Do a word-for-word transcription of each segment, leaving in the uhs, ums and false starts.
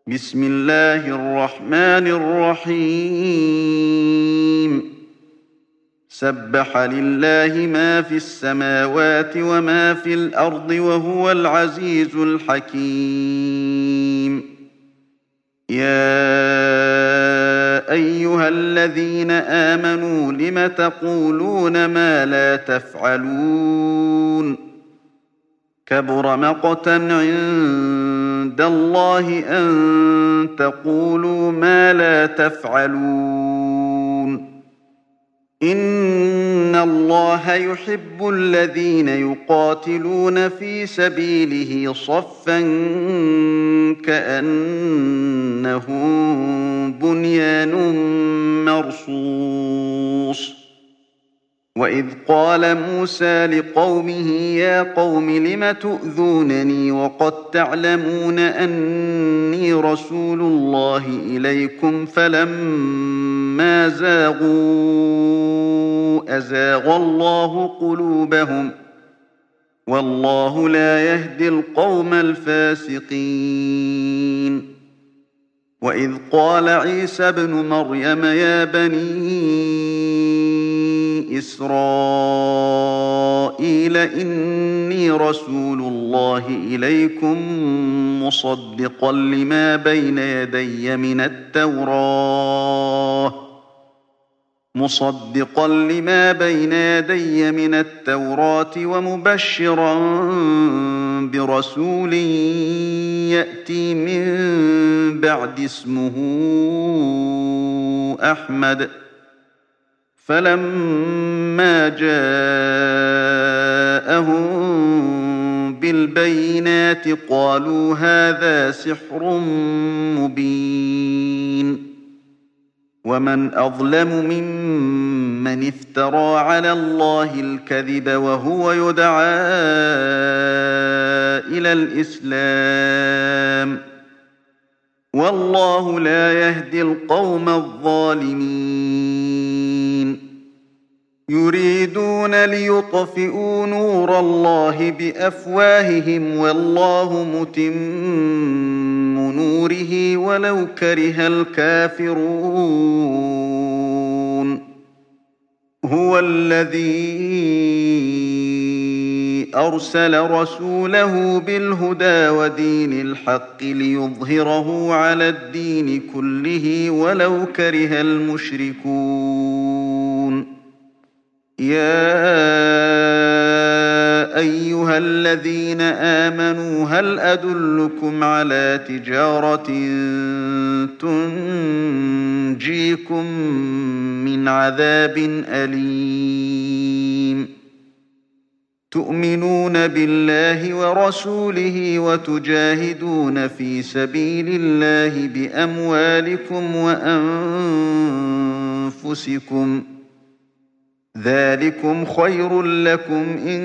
بسم الله الرحمن الرحيم سبح لله ما في السماوات وما في الأرض وهو العزيز الحكيم يا أيها الذين آمنوا لم تقولون ما لا تفعلون كبر مقتا عند الله أن تقولوا ما لا تفعلون إن الله يحب الذين يقاتلون في سبيله صفا كأنهم بنيان مرصوص وإذ قال موسى لقومه يا قوم لم تؤذونني وقد تعلمون أني رسول الله إليكم فلما زاغوا أزاغ الله قلوبهم والله لا يهدي القوم الفاسقين وإذ قال عيسى ابن مريم يا بني إسرائيل إني رسول الله إليكم مصدقا لما بين يدي من التوراة مصدقا لما بين يدي من التوراة ومبشرا برسول يأتي من بعد اسمه أحمد فلما جاءهم بالبينات قالوا هذا سحر مبين ومن أظلم ممن افترى على الله الكذب وهو يدعى إلى الإسلام والله لا يهدي القوم الظالمين يريدون ليطفئوا نور الله بأفواههم والله متم نوره ولو كره الكافرون هو الذي أرسل رسوله بالهدى ودين الحق ليظهره على الدين كله ولو كره المشركون يا أيها الذين آمنوا هل أدلكم على تجارة تنجيكم من عذاب أليم تؤمنون بالله ورسوله وتجاهدون في سبيل الله بأموالكم وأنفسكم ذلكم خير لكم إن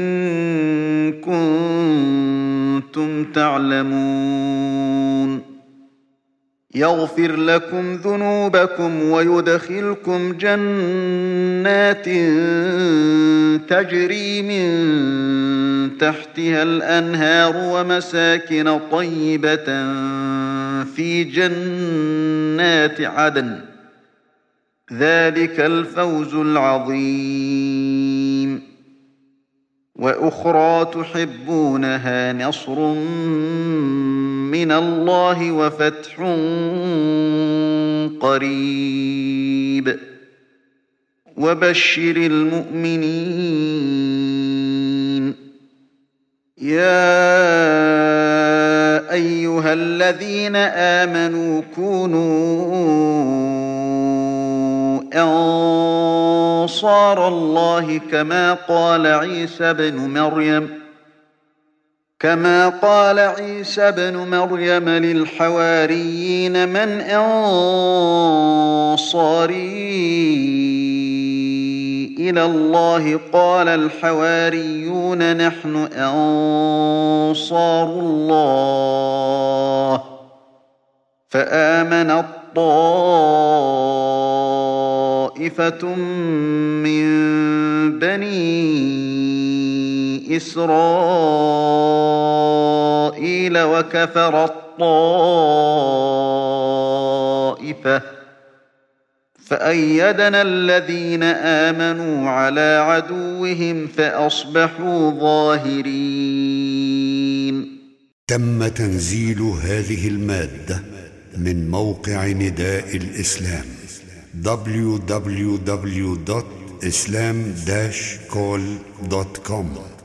كنتم تعلمون يغفر لكم ذنوبكم ويدخلكم جنات تجري من تحتها الأنهار ومساكن طيبة في جنات عدن ذلك الفوز العظيم وأخرى تحبونها نصر من الله وفتح قريب وبشر المؤمنين يا أيها الذين آمنوا كونوا أنصار الله كما قال عيسى بن مريم كما قال عيسى بن مريم للحواريين من أنصاري إلى الله قال الحواريون نحن أنصار الله فآمن الطائفة من بني إسرائيل وكفر الطائفة طائفة فأيدنا الذين آمنوا على عدوهم فأصبحوا ظاهرين. تم تنزيل هذه المادة من موقع نداء الإسلام دبليو دبليو دبليو دوت إسلام داش كول دوت كوم.